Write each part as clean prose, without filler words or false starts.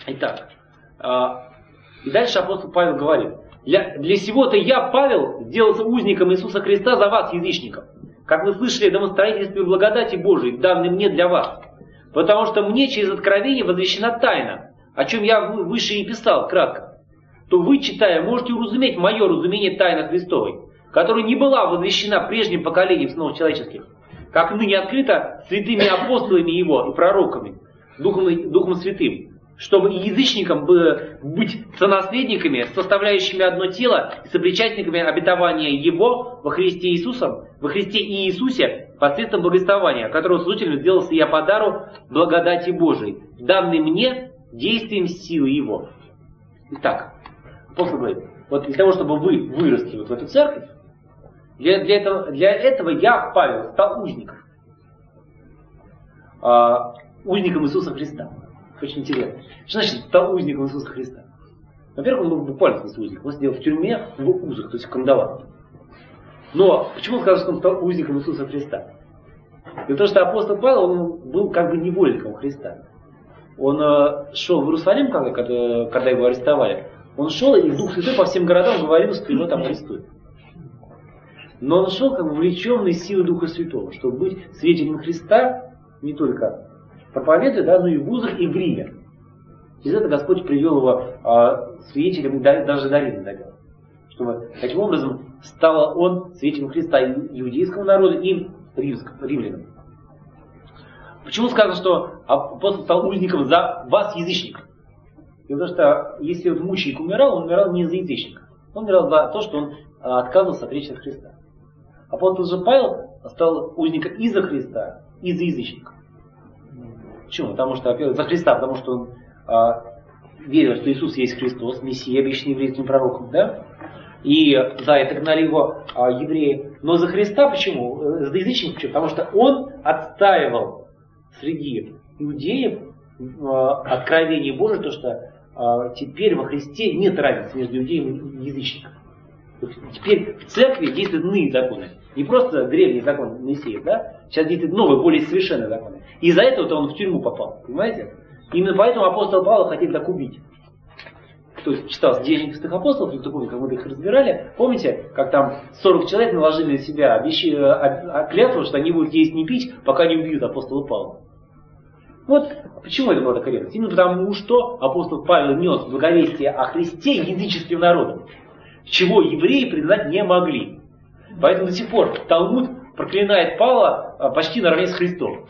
Итак, и дальше апостол Павел говорит: для сего-то я, Павел, сделался узником Иисуса Христа за вас, язычников, как вы слышали о домостроительстве благодати Божией, данной мне для вас. Потому что мне через откровение возвещена тайна, о чем я выше и писал кратко. То вы, читая, можете уразуметь мое разумение тайны Христовой, которая не была возвещена прежним поколением сынов человеческих, как ныне открыто святыми апостолами его и пророками, Духом Святым, чтобы язычникам быть сонаследниками, составляющими одно тело и сопричастниками обетования Его во Христе и Иисусе, посредством благовествования, которого служителем сделался я по дару благодати Божией, данной мне действием силы Его. Итак, апостол говорит, вот для того, чтобы вы выросли вот в эту церковь, для этого я, Павел, стал узником. Узником Иисуса Христа. Очень интересно. Что значит стал узником Иисуса Христа? Во-первых, он был буквально узник. Он сидел в тюрьме в узах, то есть в кандалах. Но почему он сказал, что он стал узником Иисуса Христа? Дело в том, что апостол Павел, он был как бы невольником Христа. Он шел в Иерусалим, когда его арестовали. Он шел, и Дух Святой по всем городам говорил, что его там арестуют. Но он шел как бы влеченный силой Духа Святого, чтобы быть свидетелем Христа не только проповедуя, да, но и в узах, и в Риме. Через это Господь привел его свидетелем, даже до Рима довел. Чтобы таким образом стал он свидетелем Христа и иудейскому народу, и римлянам. Почему сказано, что апостол стал узником за вас, язычников? Потому что если вот мученик умирал, он умирал не за язычника. Он умирал за то, что он отказывался отречься от Христа. Апостол же Павел стал узником и за Христа, и за язычников. Почему? Потому что, во-первых, за Христа, потому что он верил, что Иисус есть Христос, Мессия, обещанный еврейским пророком, да? И за это гнали его евреи. Но за Христа почему? За язычников почему? Потому что он отстаивал среди иудеев откровение Божие, то, что теперь во Христе нет разницы между иудеем и язычником. Теперь в церкви действуют иные законы. Не просто древний закон Моисея, да? Сейчас действуют новые, более совершенные законы. И из-за этого-то он в тюрьму попал. Понимаете? Именно поэтому апостола Павла хотели так убить. Кто читал Деяния апостолов, кто помнит, как мы их разбирали, помните, как там 40 человек наложили на себя клятву, что они будут есть не пить, пока не убьют апостола Павла. Вот почему это была такая ревность? Именно потому, что апостол Павел нес благовестие о Христе языческим народам, чего евреи признать не могли. Поэтому до сих пор Талмуд проклинает Павла почти наравне с Христом.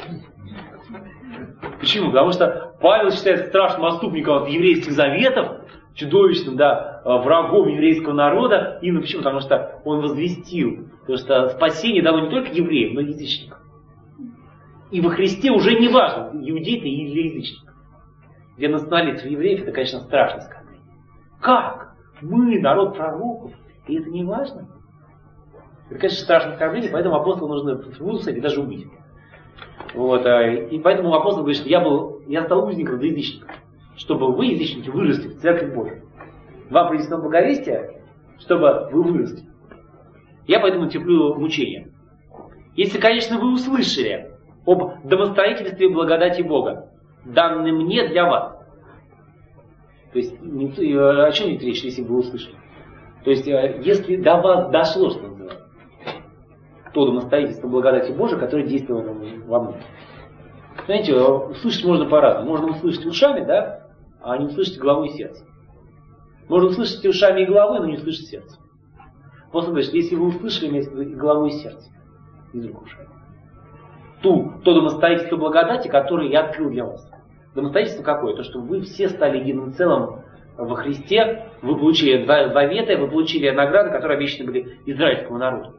Почему? Потому что Павел считается страшным отступником от еврейских заветов, чудовищным, да, врагом еврейского народа. Именно почему? Потому что он возвестил, что спасение дано не только евреям, но и язычникам. И во Христе уже не важно, иудей ты или язычник. Где национализм евреев, это, конечно, страшно сказать. Как? Мы народ пророков, и это не важно? Это, конечно, страшное оскорбление, поэтому апостолу нужно высадить и даже убить. Вот, и поэтому апостол говорит, что я стал узником за язычников, чтобы вы, язычники, выросли в Церковь Божию. Вам принесено благовестие, чтобы вы выросли. Я поэтому терплю мучения. Если, конечно, вы услышали об домостроительстве благодати Бога, данной мне для вас. То есть, о чем идет речь, если бы вы услышали? То есть, если до вас дошло, что называется, то домостроительство благодати Божией, которое действовало во мне. Знаете, услышать можно по-разному. Можно услышать ушами, да, а не услышать головой и сердцем. Можно услышать ушами и головой, но не услышать сердцем. Просто говорит, если вы услышали вместо головой и сердцем, не только ушами, то домостроительство благодати, которое я открыл для вас. Домостроительство какое? То, что вы все стали единым целым во Христе, вы получили заветы, вы получили награды, которые обещаны были израильскому народу.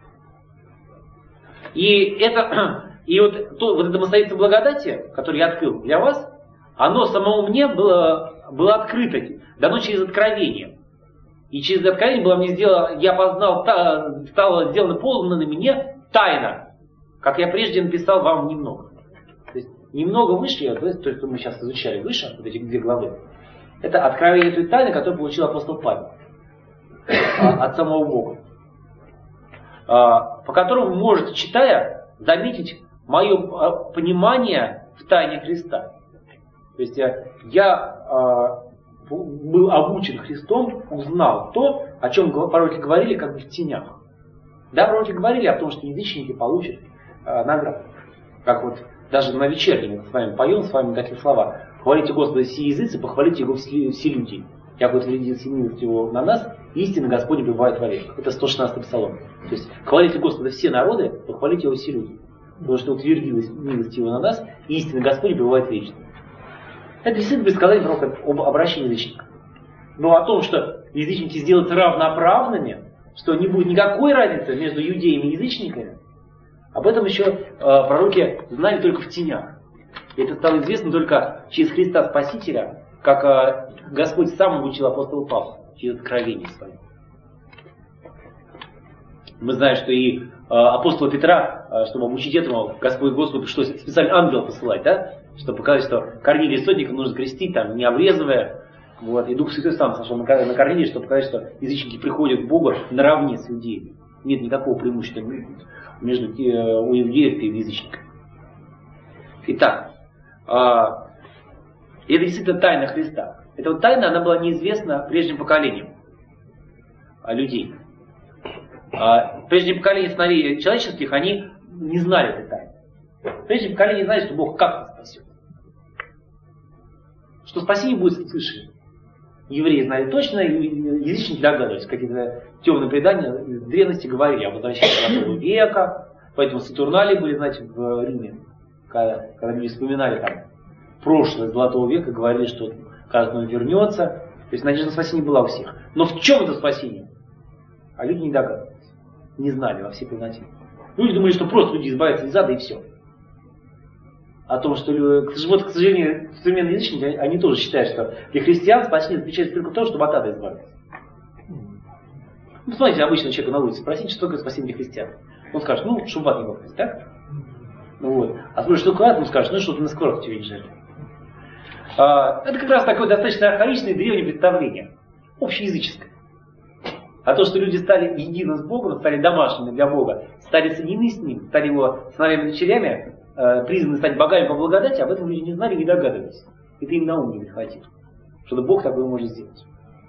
И вот это домостроительство благодати, которое я открыл для вас, оно самому мне было открыто, дано через откровение. И через откровение было мне сделано, я познал, стало сделано полно на мне тайна, как я прежде написал вам немного. То есть немного выше, то, что мы сейчас изучали выше, вот эти 2 главы, это откровение той тайны, которую получил апостол Павел от самого Бога. По которому вы можете, читая, заметить мое понимание в тайне Христа. То есть я был обучен Христом, узнал то, о чем пророки говорили как бы в тенях. Да, пророки говорили о том, что язычники получат награду. Как вот даже на вечернем мы с вами поем, с вами такие слова. Хвалите Господа все языцы, похвалите Его все люди. Як вот глядится милость Его на нас, истинно Господь пребывает во веках. Это 116-й псалом. То есть хвалите Господа все народы, похвалите Его все люди. Потому что утвердилась милость Его на нас, и истинно Господь пребывает вечно. Это действительно предсказание пророка об обращении язычников. Но о том, что язычники сделаются равноправными, что не будет никакой разницы между иудеями и язычниками, об этом еще пророки знали только в тенях. И это стало известно только через Христа Спасителя, как Господь сам обучил апостола Павла через откровение свое. Мы знаем, что и апостола Петра, чтобы обучить этому, Господу пришлось специально ангела посылать, да? Чтобы показать, что Корнилия сотника нужно крестить, там, не обрезывая. Вот. И Дух Святой сам сошел на Корнилия, чтобы показать, что язычники приходят к Богу наравне с иудеями. Нет никакого преимущества между у иудеев и язычников. Итак, это действительно тайна Христа. Эта вот тайна, она была неизвестна прежним поколениям людей. Прежние поколения сыновей человеческих, они не знали этой тайны. Прежние поколения знали, что Бог как-то спасет. Что спасение будет совершено. Евреи знали точно, язычники догадывались. Какие-то темные предания в древности говорили об возвращении Золотого века. Поэтому Сатурналии были, знаете, в Риме. Когда люди вспоминали там прошлое Золотого века, говорили, что когда он вернется. То есть надежда на спасение была у всех. Но в чем это спасение? А люди не догадывались. Не знали во всей полноте. Люди думали, что просто люди избавятся из ада и все. О том, что вот, к сожалению, современные язычники, они тоже считают, что для христиан спасение заключается только в том, чтобы от ада избавиться. Ну, смотрите, обычного человека на улице спросите, что такое спасение для христиан. Он скажет, ну, чтобы в ад не попасть, так? Ну, вот. А спросишь, что такое ад, он скажет, ну, что ты на сковородке тебе не жарили. Это как раз такое достаточно архаичное древнее представление. Общеязыческое. А то, что люди стали едины с Богом, стали домашними для Бога, стали соединены с Ним, стали Его сыновьями и дочерями, призваны стать богами по благодати, об этом люди не знали и не догадывались. Это им на ум не прихватило, что Бог такое может сделать.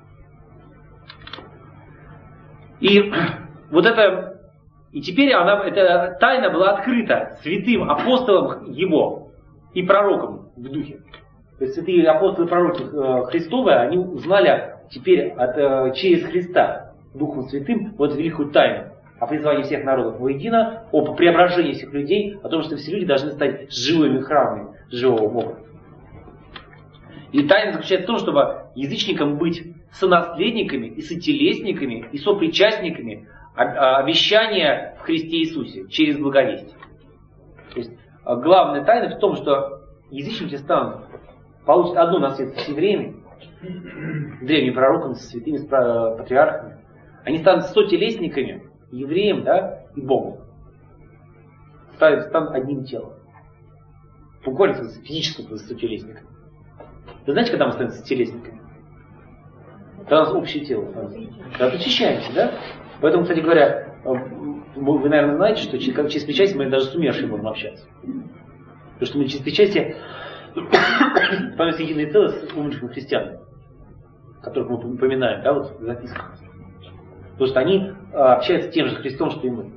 И вот это, и теперь эта тайна была открыта святым апостолам Его и пророкам в духе. То есть святые апостолы и пророки Христовы, они узнали теперь через Христа, Духом Святым, вот великую тайну о призвании всех народов воедино, о преображении всех людей, о том, что все люди должны стать живыми храмами живого Бога. И тайна заключается в том, чтобы язычникам быть сонаследниками и сотелесниками и сопричастниками обещания в Христе Иисусе через благовестие. То есть главная тайна в том, что язычники получат одно наследство с евреями, древними пророками, со святыми патриархами. Они станут сотелесниками, евреем, да, и Богом. Станут одним телом. Буквально физическим сотелесником. Вы знаете, когда мы станем сотелесниками? Когда у нас общее тело. Когда очищаемся, да? Поэтому, кстати говоря, вы, наверное, знаете, что через причастие мы даже с умершими можем общаться. Потому что мы через причастие становимся единое целое с умершими христианами, которых мы упоминаем, да, вот в записках. Потому что они общаются с тем же Христом, что и мы.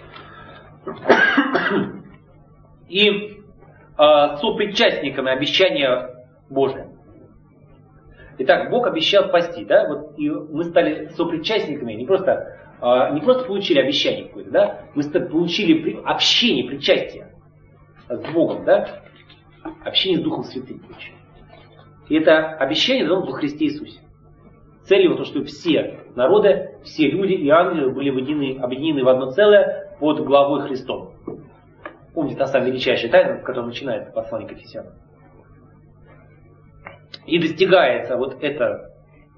И сопричастниками обещания Божия. Итак, Бог обещал спасти, да? Вот, и мы стали сопричастниками, не просто получили обещание какое-то, да? Мы получили общение, причастие с Богом, да? Общение с Духом Святым получили. И это обещание дано во Христе Иисусе. Цель его то, что все народы, все люди и ангелы были объединены в одно целое под главой Христом. Помните, та самая величайшая тайна, с которой начинается послание к Ефесянам. И достигается вот это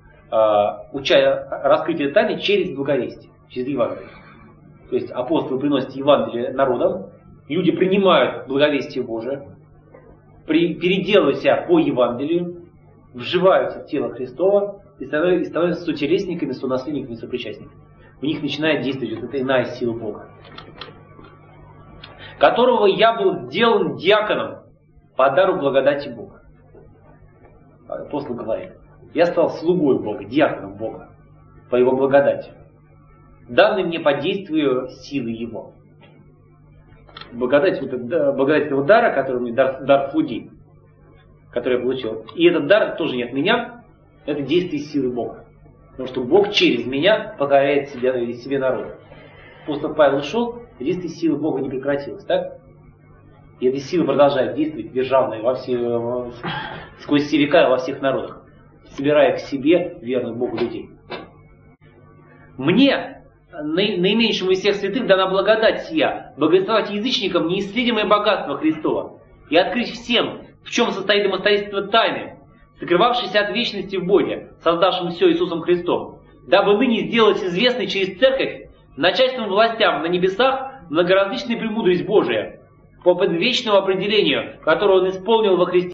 раскрытие тайны через благовестие, через Евангелие. То есть апостолы приносят Евангелие народам, люди принимают благовестие Божие, переделывают себя по Евангелию, вживаются в тело Христова и становятся сотелесниками, сонаследниками, сопричастниками. В них начинает действовать вот эта иная сила Бога, которого я был сделан диаконом по дару благодати Бога. апостол говорит, я стал слугой Бога, диаконом Бога, по Его благодати, данной мне по действию силы Его. Благодать этого дара, который мне дар слуги, который я получил. И этот дар тоже не от меня, это действие силы Бога. Потому что Бог через меня покоряет себе народ. Апостол Павел ушел, действие силы Бога не прекратилось, так? И эта сила продолжает действовать державной сквозь все века во всех народах, собирая к себе верных Богу людей. Мне, наименьшему из всех святых, дана благодать сия, благословать язычникам неисследимое богатство Христова и открыть всем, в чем состоит домостроительство тайны, сокрывавшейся от вечности в Боге, создавшем все Иисусом Христом, дабы ныне сделать известной через церковь начальственным властям на небесах многоразличная премудрость Божия, по предвечному определению, которое Он исполнил во Христе